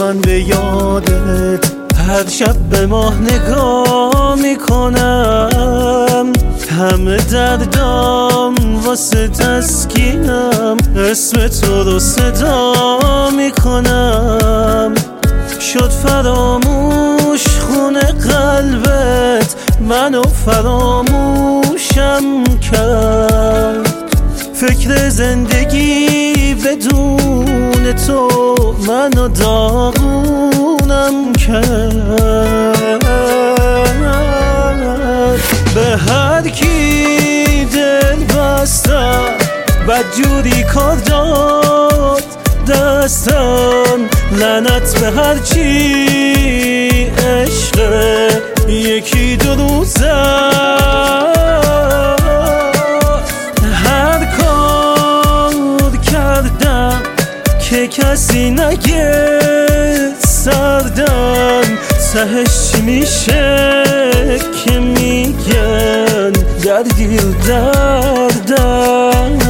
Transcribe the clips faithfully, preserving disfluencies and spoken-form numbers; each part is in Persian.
من به یادت هر شب به ماه نگاه میکنم، همه دردام واسه تسکینم اسم تو رو صدا میکنم. شد فراموش خونه قلبت منو فراموشم کرد، فکر زندگی بدون تو منو داغونم کرد. به هر کی دل بستم بدجوری کار داد دستم، لعنت به هر چی عشق یکی دو روزه. هر کار کردم که کسی نگه سردم، تهش چی میشه که میگن در دیل دردم.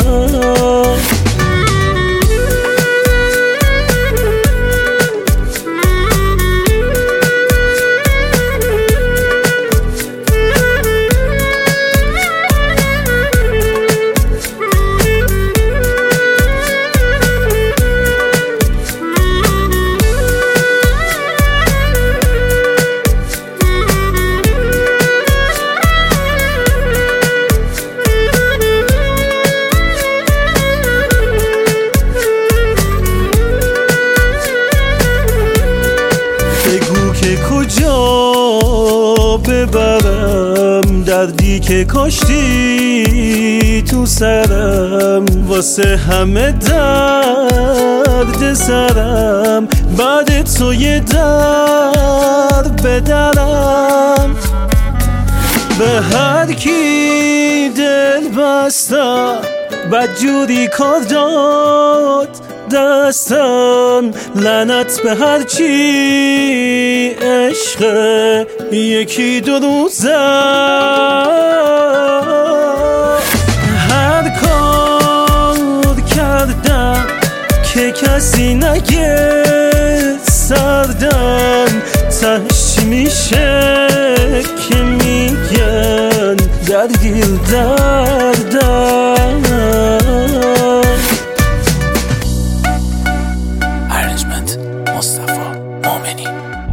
بگو که کجا ببرم دردی که کاشتی تو سرم، واسه همه درد سرم بعد تو یه در بدرم. به هر کی دل بستم بدجوری کار داد دستم، لعنت به هر چی عشق یکی دو روزه. هر کار کردم که کسی نگه سردم، تهش چی میشه که میگن در دیل دردم. مصطفی مومنی.